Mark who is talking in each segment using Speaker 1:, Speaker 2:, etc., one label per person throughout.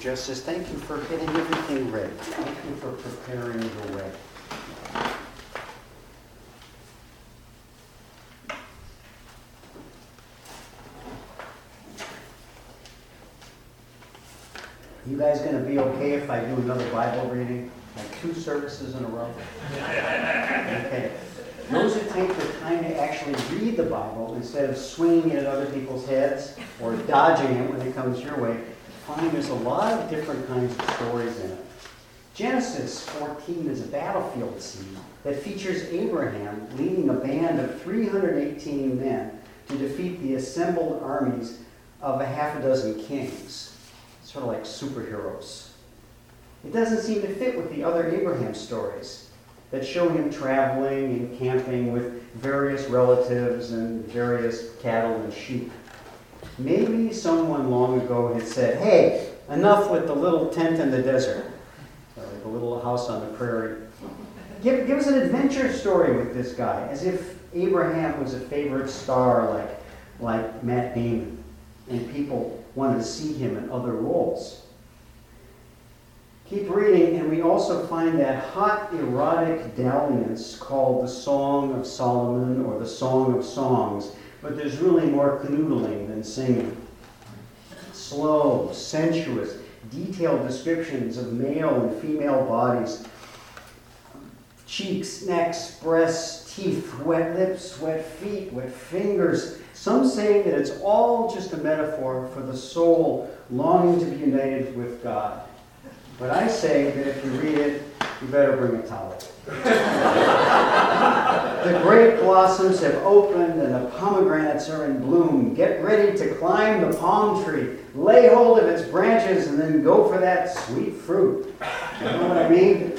Speaker 1: Justice. Thank you for getting everything ready. Thank you for preparing the way. You guys going to be okay if I do another Bible reading? Like 2 services in a row? Okay. Those who take the time to actually read the Bible instead of swinging it at other people's heads or dodging it when it comes your way, find there's a lot of different kinds of stories in it. Genesis 14 is a battlefield scene that features Abraham leading a band of 318 men to defeat the assembled armies of a half a dozen kings. Sort of like superheroes. It doesn't seem to fit with the other Abraham stories that show him traveling and camping with various relatives and various cattle and sheep. Maybe someone long ago had said, hey, enough with the little tent in the desert, or the little house on the prairie. Give us an adventure story with this guy, as if Abraham was a favorite star like Matt Damon, and people wanted to see him in other roles. Keep reading, and we also find that hot, erotic dalliance called the Song of Solomon or the Song of Songs, but there's really more canoodling than singing. Slow, sensuous, detailed descriptions of male and female bodies, cheeks, necks, breasts, teeth, wet lips, wet feet, wet fingers. Some say that it's all just a metaphor for the soul longing to be united with God. But I say that if you read it, you better bring a towel. The grape blossoms have opened and the pomegranates are in bloom. Get ready to climb the palm tree. Lay hold of its branches and then go for that sweet fruit. You know what I mean?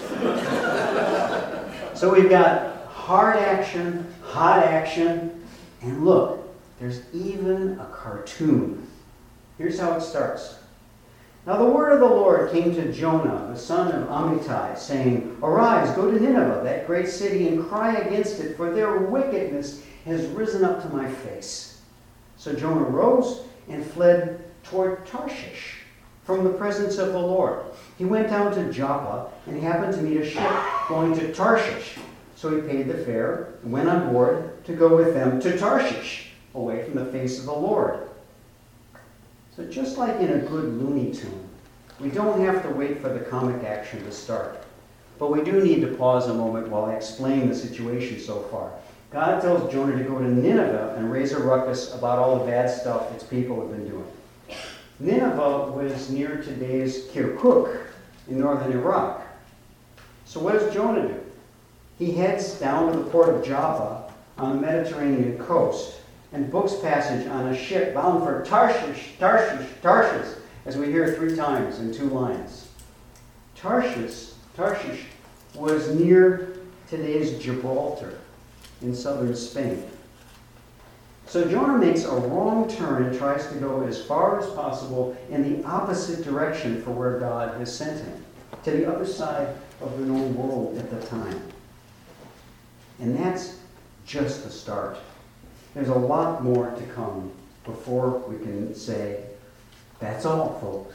Speaker 1: So we've got hard action, hot action, and look, there's even a cartoon. Here's how it starts. Now the word of the Lord came to Jonah, the son of Amittai, saying, Arise, go to Nineveh, that great city, and cry against it, for their wickedness has risen up to my face. So Jonah rose and fled toward Tarshish from the presence of the Lord. He went down to Joppa and happened to meet a ship going to Tarshish. So he paid the fare and went on board to go with them to Tarshish, away from the face of the Lord. So just like in a good Looney Tune, we don't have to wait for the comic action to start. But we do need to pause a moment while I explain the situation so far. God tells Jonah to go to Nineveh and raise a ruckus about all the bad stuff its people have been doing. Nineveh was near today's Kirkuk in northern Iraq. So what does Jonah do? He heads down to the port of Joppa on the Mediterranean coast and books passage on a ship bound for Tarshish, Tarshish, Tarshish, as we hear 3 times in 2 lines. Tarshish was near today's Gibraltar in southern Spain. So Jonah makes a wrong turn and tries to go as far as possible in the opposite direction for where God has sent him, to the other side of the known world at the time. And that's just the start. There's a lot more to come before we can say, that's all, folks.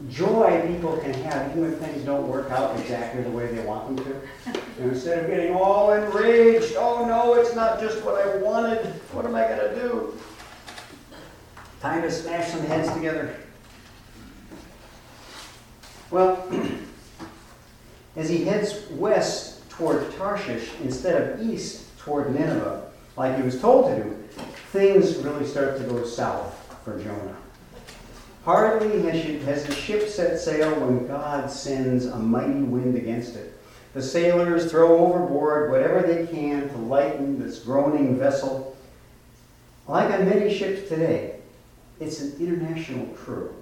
Speaker 1: joy people can have even when things don't work out exactly the way they want them to. And instead of getting all enraged, oh no, it's not just what I wanted, what am I going to do? Time to smash some heads together. Well, as he heads west toward Tarshish instead of east toward Nineveh, like he was told to do, things really start to go south for Jonah. Hardly has the ship set sail when God sends a mighty wind against it. The sailors throw overboard whatever they can to lighten this groaning vessel. Like on many ships today, it's an international crew.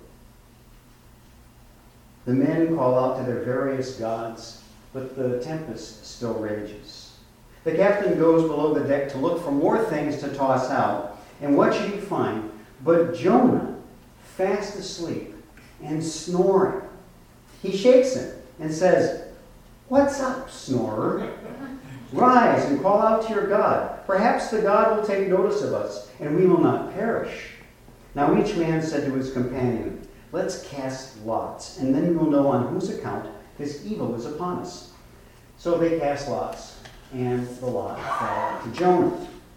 Speaker 1: The men call out to their various gods, but the tempest still rages. The captain goes below the deck to look for more things to toss out, and what should he find but Jonah, fast asleep and snoring. He shakes him and says, "What's up, snorer? Rise and call out to your God. Perhaps the God will take notice of us, and we will not perish." Now each man said to his companion, "Let's cast lots, and then we'll know on whose account this evil is upon us." So they cast lots, and the lot fell to Jonah.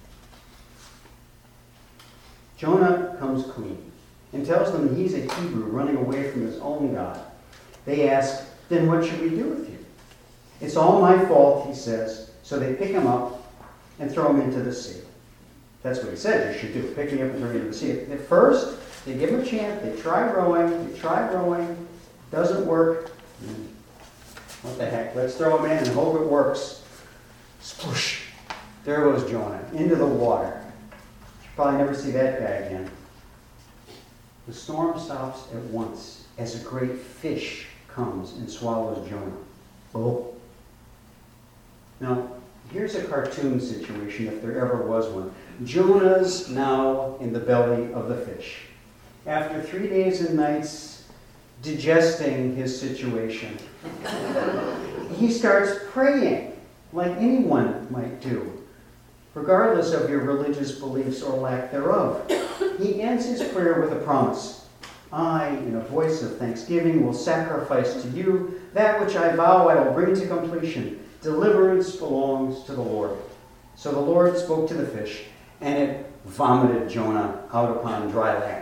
Speaker 1: Jonah comes clean and tells them he's a Hebrew running away from his own God. They ask, "Then what should we do with you?" "It's all my fault," he says. So they pick him up and throw him into the sea. That's what he said you should do, pick him up and throw him into the sea. At first, they give him a chance. They try rowing. Doesn't work. What the heck? Let's throw him in and hope it works. Sploosh. There goes Jonah into the water. Probably never see that guy again. The storm stops at once as a great fish comes and swallows Jonah. Oh. Now, here's a cartoon situation, if there ever was one. Jonah's now in the belly of the fish. After 3 days and nights digesting his situation, he starts praying like anyone might do, regardless of your religious beliefs or lack thereof. He ends his prayer with a promise. "I, in a voice of thanksgiving, will sacrifice to you that which I vow I will bring to completion. Deliverance belongs to the Lord." So the Lord spoke to the fish, and it vomited Jonah out upon dry land.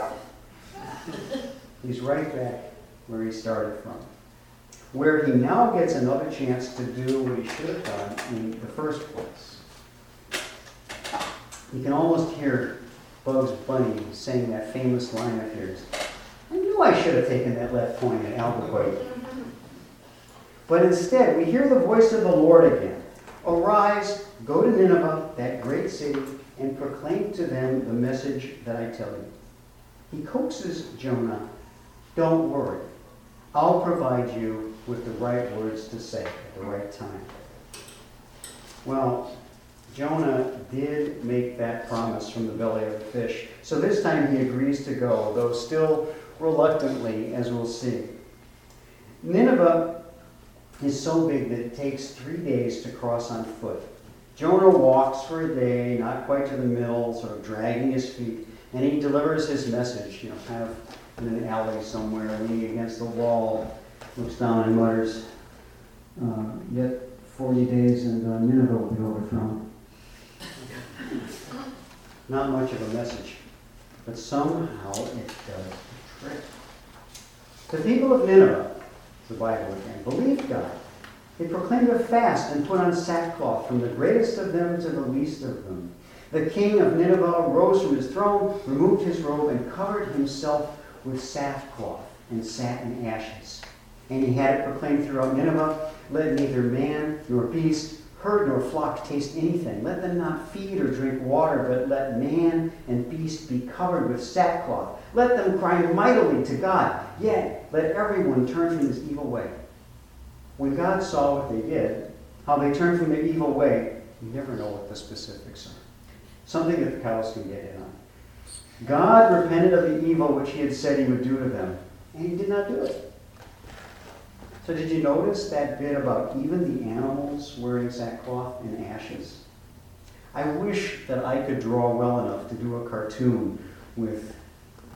Speaker 1: He's right back where he started from, where he now gets another chance to do what he should have done in the first place. You can almost hear Bugs Bunny saying that famous line of his, "I knew I should have taken that left point at Albuquerque." But instead, we hear the voice of the Lord again. "Arise, go to Nineveh, that great city, and proclaim to them the message that I tell you." He coaxes Jonah, "Don't worry. I'll provide you with the right words to say at the right time." Well, Jonah did make that promise from the belly of the fish. So this time he agrees to go, though still reluctantly, as we'll see. Nineveh is so big that it takes 3 days to cross on foot. Jonah walks for a day, not quite to the middle, sort of dragging his feet, and he delivers his message, kind of in an alley somewhere, leaning against the wall, looks down and mutters, "Yet 40 days and Nineveh will be overthrown." Not much of a message, but somehow it does the trick. The people of Nineveh, the Bible again, believed God. They proclaimed a fast and put on sackcloth, from the greatest of them to the least of them. The king of Nineveh rose from his throne, removed his robe, and covered himself with sackcloth and sat in ashes. And he had it proclaimed throughout Nineveh, "Let neither man nor beast, herd nor flock taste anything. Let them not feed or drink water, but let man and beast be covered with sackcloth. Let them cry mightily to God, yet let everyone turn from his evil way." When God saw what they did, how they turned from their evil way, you never know what the specifics are. Something that the cows can get in on. God repented of the evil which he had said he would do to them, and he did not do it. So did you notice that bit about even the animals wearing sackcloth and ashes? I wish that I could draw well enough to do a cartoon with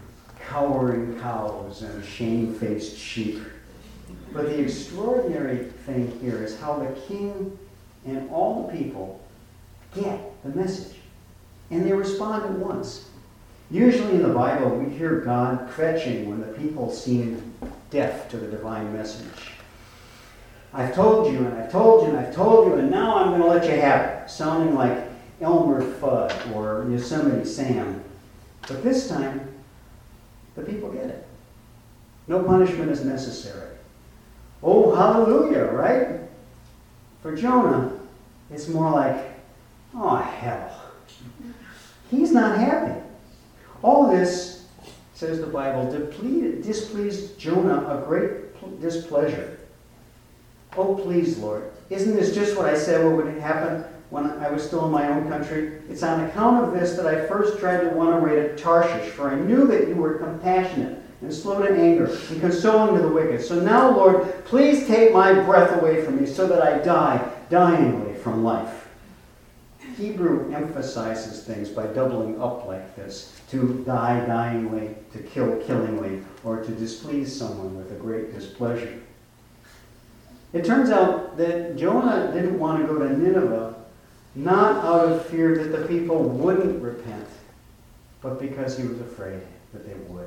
Speaker 1: cowering cows and shamefaced sheep. But the extraordinary thing here is how the king and all the people get the message. And they respond at once. Usually in the Bible, we hear God kvetching when the people seem deaf to the divine message. I've told you, and I've told you, and I've told you, and now I'm going to let you have it. Sounding like Elmer Fudd or Yosemite Sam. But this time, the people get it. No punishment is necessary. Oh, hallelujah, right? For Jonah, it's more like, oh, hell. He's not happy. All this, says the Bible, displeased Jonah a great displeasure. Oh, please, Lord, isn't this just what I said what would happen when I was still in my own country? It's on account of this that I first tried to run away to Tarshish, for I knew that you were compassionate and slow to anger and consoling to the wicked. So now, Lord, please take my breath away from me so that I die dyingly from life. Hebrew emphasizes things by doubling up like this: to die dyingly, to kill killingly, or to displease someone with a great displeasure. It turns out that Jonah didn't want to go to Nineveh not out of fear that the people wouldn't repent, but because he was afraid that they would.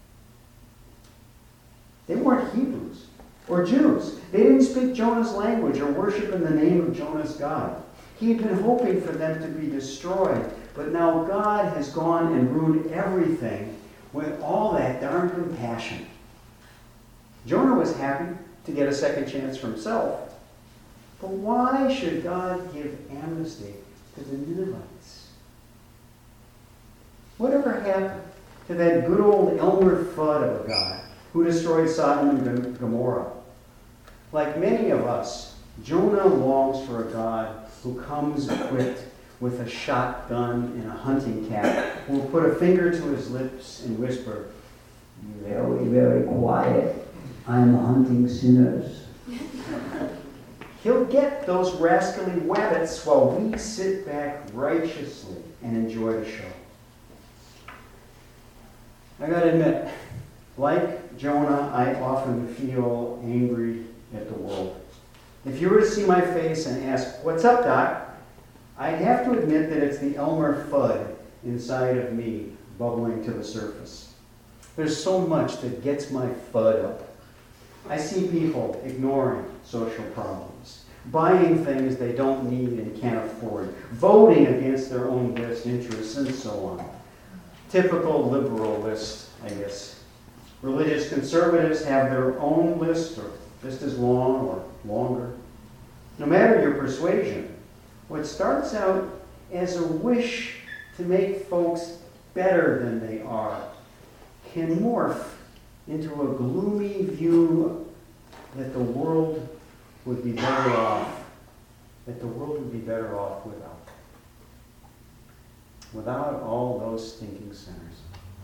Speaker 1: They weren't Hebrews or Jews. They didn't speak Jonah's language or worship in the name of Jonah's God. He'd been hoping for them to be destroyed, but now God has gone and ruined everything with all that darn compassion. Jonah was happy to get a second chance for himself, but why should God give amnesty to the Ninevites? Whatever happened to that good old Elmer Fudd of a God who destroyed Sodom and Gomorrah? Like many of us, Jonah longs for a God who comes equipped with a shotgun and a hunting cap, who will put a finger to his lips and whisper, "Very, very quiet. I'm hunting sinners." He'll get those rascally wabbits while we sit back righteously and enjoy the show. I gotta admit, like Jonah, I often feel angry at the world. If you were to see my face and ask, "What's up, Doc?" I'd have to admit that it's the Elmer Fudd inside of me bubbling to the surface. There's so much that gets my Fudd up. I see people ignoring social problems, buying things they don't need and can't afford, voting against their own best interests, and so on. Typical liberal list, I guess. Religious conservatives have their own list, or just as long or longer. No matter your persuasion, what starts out as a wish to make folks better than they are can morph into a gloomy view that the world would be better off, without all those stinking sinners.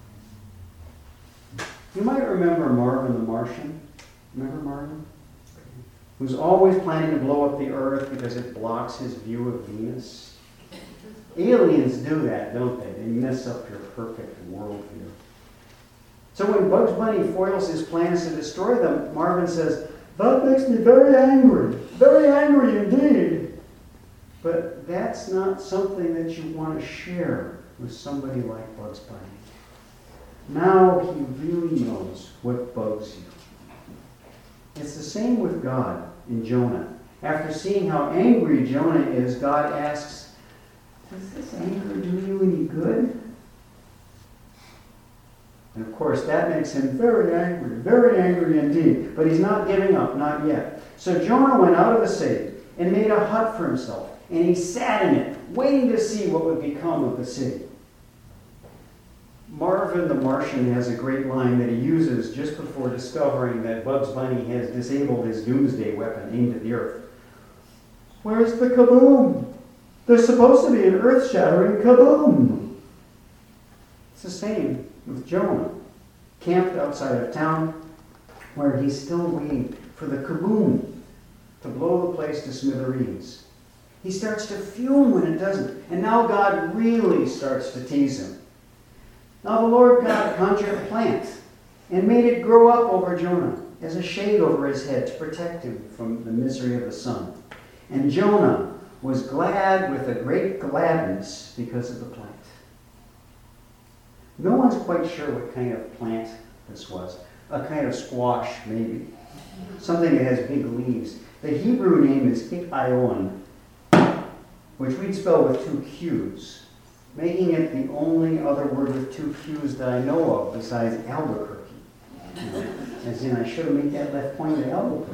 Speaker 1: You might remember Marvin the Martian. Remember Marvin? Who's always planning to blow up the Earth because it blocks his view of Venus. Aliens do that, don't they? They mess up your perfect worldview. So when Bugs Bunny foils his plans to destroy them, Marvin says, "That makes me very angry indeed." But that's not something that you want to share with somebody like Bugs Bunny. Now he really knows what bugs you. It's the same with God in Jonah. After seeing how angry Jonah is, God asks, "Does this anger do you any good?" And of course, that makes him very angry indeed. But he's not giving up, not yet. So Jonah went out of the city and made a hut for himself, and he sat in it, waiting to see what would become of the city. Marvin the Martian has a great line that he uses just before discovering that Bugs Bunny has disabled his doomsday weapon aimed at the earth. "Where's the kaboom? There's supposed to be an earth-shattering kaboom." It's the same with Jonah, camped outside of town, where he's still waiting for the kaboom to blow the place to smithereens. He starts to fume when it doesn't, and now God really starts to tease him. Now the Lord God conjured a plant and made it grow up over Jonah as a shade over his head to protect him from the misery of the sun. And Jonah was glad with a great gladness because of the plant. No one's quite sure what kind of plant this was. A kind of squash, maybe. Something that has big leaves. The Hebrew name is Ikaon, which we'd spell with two Q's, making it the only other word with two Q's that I know of besides Albuquerque. As in, I should have made that left point at Albuquerque.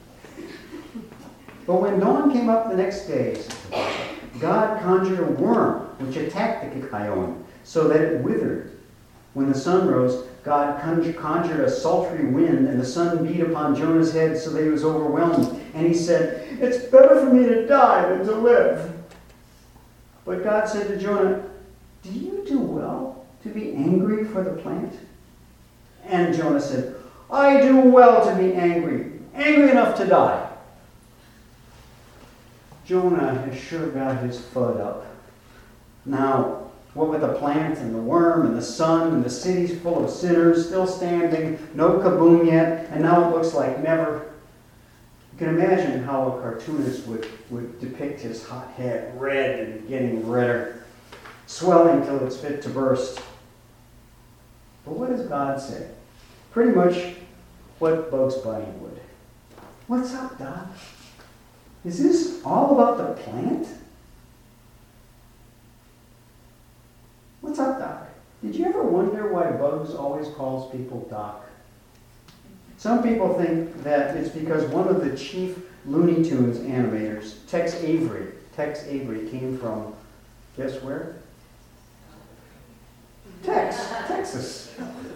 Speaker 1: But when dawn came up the next day, God conjured a worm which attacked the Ikaon so that it withered. When the sun rose, God conjured a sultry wind, and the sun beat upon Jonah's head so that he was overwhelmed. And he said, "It's better for me to die than to live." But God said to Jonah, "Do you do well to be angry for the plant?" And Jonah said, "I do well to be angry enough to die." Jonah has sure got his FUD up. Now, what with the plant and the worm and the sun and the cities full of sinners still standing, no kaboom yet, and now it looks like never. You can imagine how a cartoonist would depict his hot head red and getting redder, swelling till it's fit to burst. But what does God say? Pretty much what Bugs Bunny would. "What's up, Doc? Is this all about the plant?" "What's up, Doc? Did you ever wonder why Bugs always calls people Doc?" Some people think that it's because one of the chief Looney Tunes animators, Tex Avery came from, guess where? Texas.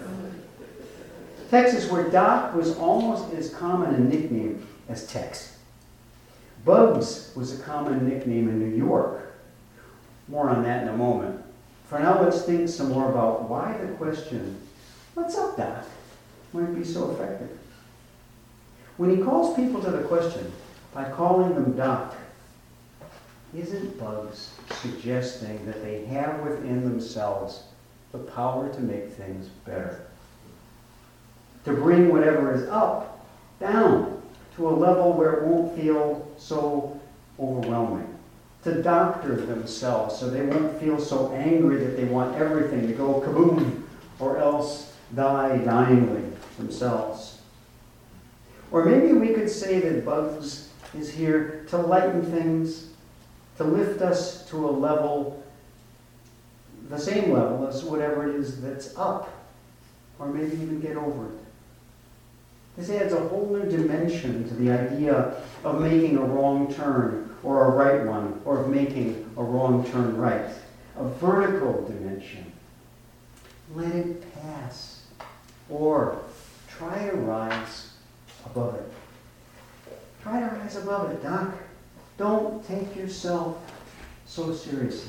Speaker 1: Texas, where Doc was almost as common a nickname as Tex. Bugs was a common nickname in New York. More on that in a moment. For now, let's think some more about why the question, "What's up, Doc?" might be so effective. When he calls people to the question by calling them Doc, isn't Bugs suggesting that they have within themselves the power to make things better? To bring whatever is up, down, to a level where it won't feel so overwhelming. To doctor themselves so they won't feel so angry that they want everything to go kaboom or else die dyingly themselves. Or maybe we could say that Bugs is here to lighten things, to lift us to a level, the same level as whatever it is that's up, or maybe even get over it. This adds a whole new dimension to the idea of making a wrong turn or a right one, or of making a wrong turn right. A vertical dimension. Let it pass. Or try to rise above it. Try to rise above it, Doc. Don't take yourself so seriously.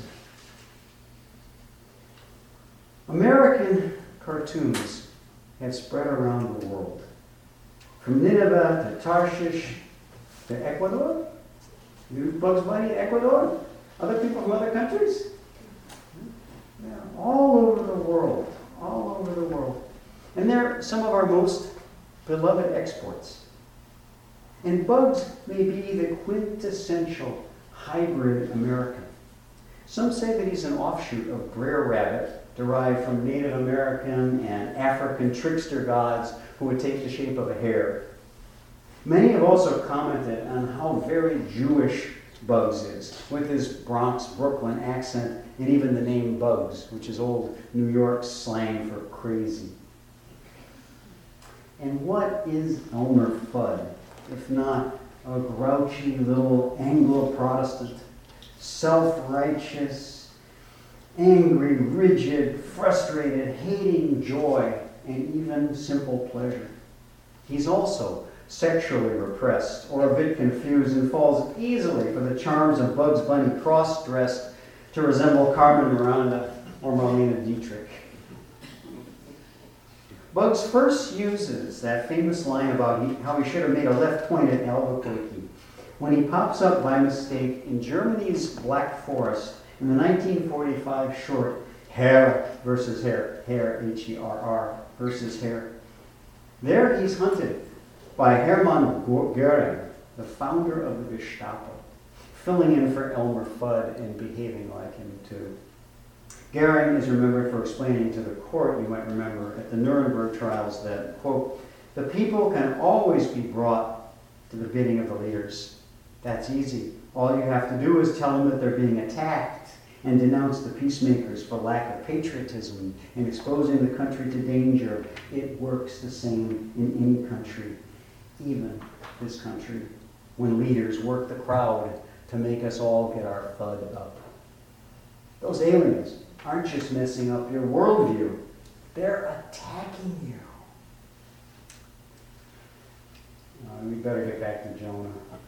Speaker 1: American cartoons have spread around the world. From Nineveh to Tarshish to Ecuador. You Bugs Bunny in Ecuador? Other people from other countries? Yeah, all over the world. All over the world. And they're some of our most beloved exports. And Bugs may be the quintessential hybrid American. Some say that he's an offshoot of Brer Rabbit, derived from Native American and African trickster gods who would take the shape of a hare. Many have also commented on how very Jewish Bugs is, with his Bronx, Brooklyn accent, and even the name Bugs, which is old New York slang for crazy. And what is Elmer Fudd, if not a grouchy little Anglo-Protestant, self-righteous, angry, rigid, frustrated, hating joy, and even simple pleasure? He's also sexually repressed or a bit confused and falls easily for the charms of Bugs Bunny cross-dressed to resemble Carmen Miranda or Marlene Dietrich. Bugs first uses that famous line about how he should have made a left point at Albuquerque when he pops up by mistake in Germany's Black Forest in the 1945 short Her versus Her, H-E-R-R versus Her. There he's hunted by Hermann Göring, the founder of the Gestapo, filling in for Elmer Fudd and behaving like him too. Göring is remembered for explaining to the court, you might remember, at the Nuremberg trials that, quote, the people can always be brought to the bidding of the leaders. That's easy. All you have to do is tell them that they're being attacked and denounce the peacemakers for lack of patriotism and exposing the country to danger. It works the same in any country, even this country, when leaders work the crowd to make us all get our FUD up. Those aliens aren't just messing up your worldview, they're attacking you. We better get back to Jonah.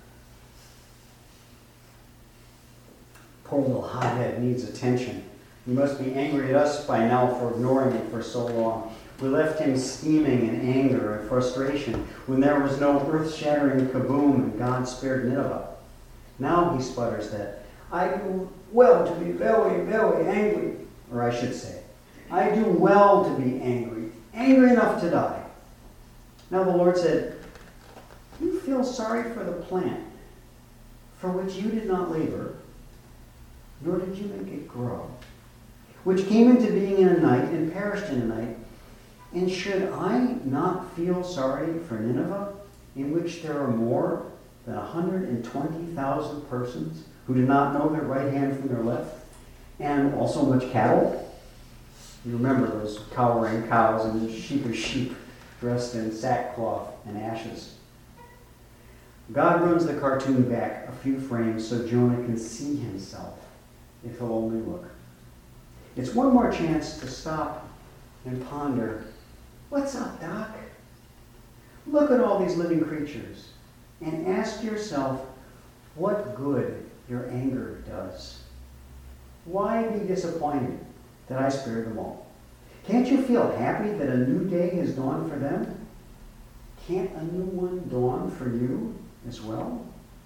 Speaker 1: Poor little hothead needs attention. He must be angry at us by now for ignoring him for so long. We left him steaming in anger and frustration when there was no earth-shattering kaboom and God spared Nineveh. Now he sputters that, I do well to be very, very angry. Or I should say, I do well to be angry, angry enough to die. Now the Lord said, you feel sorry for the plant for which you did not labor, nor did you make it grow, which came into being in a night and perished in a night. And should I not feel sorry for Nineveh, in which there are more than 120,000 persons who do not know their right hand from their left, and also much cattle? You remember those cowering cows and sheepish sheep dressed in sackcloth and ashes. God runs the cartoon back a few frames so Jonah can see himself, if he'll only look. It's one more chance to stop and ponder, what's up, Doc? Look at all these living creatures and ask yourself what good your anger does. Why be disappointed that I spared them all? Can't you feel happy that a new day has dawned for them? Can't a new one dawn for you as well?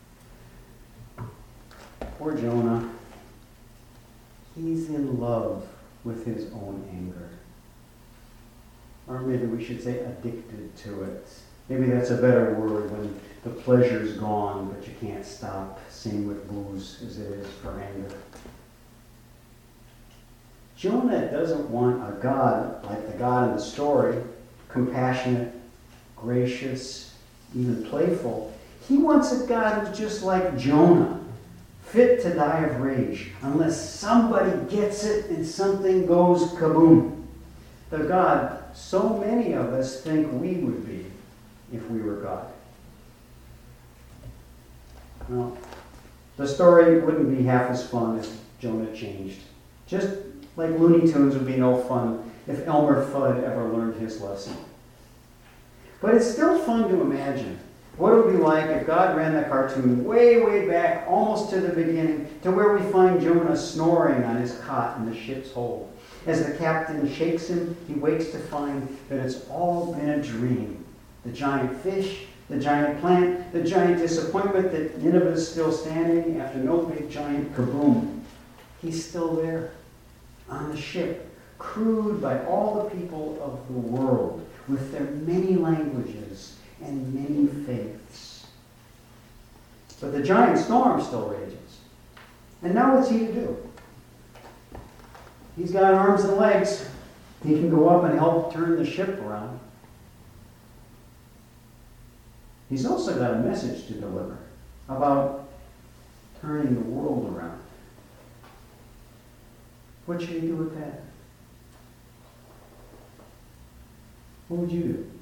Speaker 1: Poor Jonah. He's in love with his own anger. Or maybe we should say addicted to it. Maybe that's a better word when the pleasure's gone, but you can't stop. Same with booze as it is for anger. Jonah doesn't want a God like the God in the story, compassionate, gracious, even playful. He wants a God who's just like Jonah, fit to die of rage, unless somebody gets it and something goes kaboom. The God so many of us think we would be if we were God. Well, the story wouldn't be half as fun if Jonah changed. Just like Looney Tunes would be no fun if Elmer Fudd ever learned his lesson. But it's still fun to imagine what it would be like if God ran the cartoon way, way back, almost to the beginning, to where we find Jonah snoring on his cot in the ship's hold. As the captain shakes him, he wakes to find that it's all been a dream. The giant fish, the giant plant, the giant disappointment that Nineveh is still standing after no big giant kaboom. He's still there, on the ship, crewed by all the people of the world, with their many languages and many faiths. But the giant storm still rages. And now what's he to do? He's got arms and legs. He can go up and help turn the ship around. He's also got a message to deliver about turning the world around. What should he do with that? What would you do?